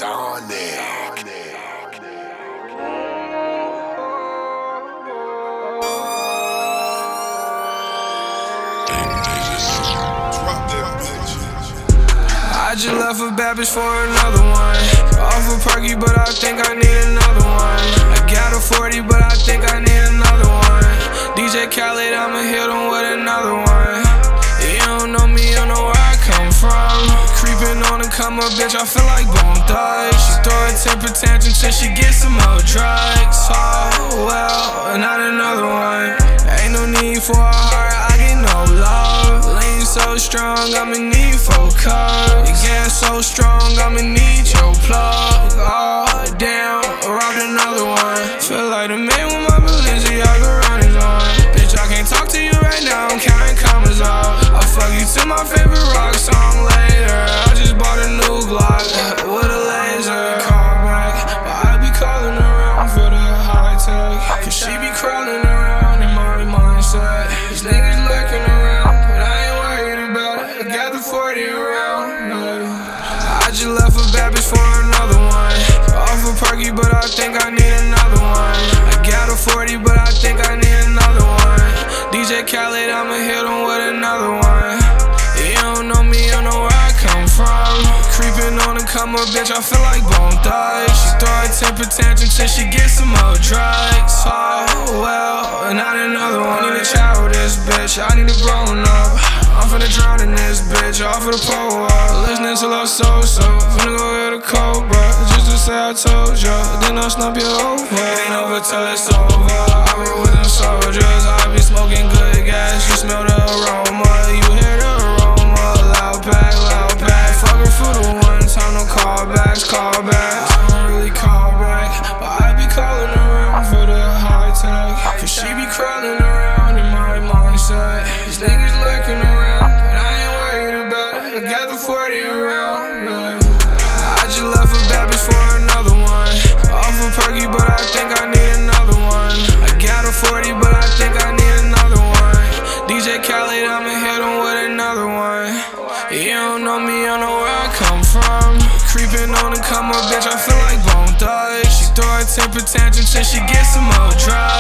Sonic. I just left a bad bitch for another one. Off a perky, but I think I need another one. I got a 40, but I think I need another one. DJ Khaled, I'ma hit him with another one. You don't know me, you don't know where I come from. Creeping on the come up, bitch, I feel like Bone Thugs. She throw a temper tantrum till she gets some more drugs. Oh, well, not another one. Ain't no need for a heart, I get no love. Lean so strong, I'ma need 4 cups. Your gas so strong, I'ma need your plug. Oh, damn, robbed another one. Feel like the man with my Balenciaga runners on. Bitch, I can't talk to you right now, I'm counting commas off. I'll fuck you to my favorite rock song later. I just bought a new Glock with a laser. Call back, but I be calling around for the high tech. Cause she be crawling around in my mindset. These niggas lurking around, but I ain't worried about it. I got the 40 around. I just left a bad bitch for another one. Off a perky, but I think I need another one. I got a 40, but I think I need another one. DJ Khaled, I'ma hit him with another one. You don't know me, you don't know where I come from. Creeping on the come up, bitch, I feel like Bone Thugs. She throw a temper tantrum till she gets some more drugs. Oh, well, not another one. I need a child with this bitch, I need a grown up. I'm finna drown in this bitch, off of the pole up. Listening to Love So-So, finna go get a Cobra. Just to say I told ya, then I'll snap you over. It ain't over till it's over. I roll with them soldiers, I be smoking good gas. You smell the aroma, you hear the aroma. Loud pack, fucking for the one time, no callbacks. I don't really call back, but I be calling around for the high tech. Cause she be crawling around in my mindset. These niggas lurking around, but I ain't worried about it. I got the 40 around. I just left a bad bitch for another one. Off a perky, but I think I need another one. I got a 40, but I think I need another one. DJ Khaled, I'ma hit him with another one. You don't know me, you don't know where I come from. Creeping on the come up, bitch, I feel like Bone Thugs. She throw a temper tantrum till she gets some more drugs.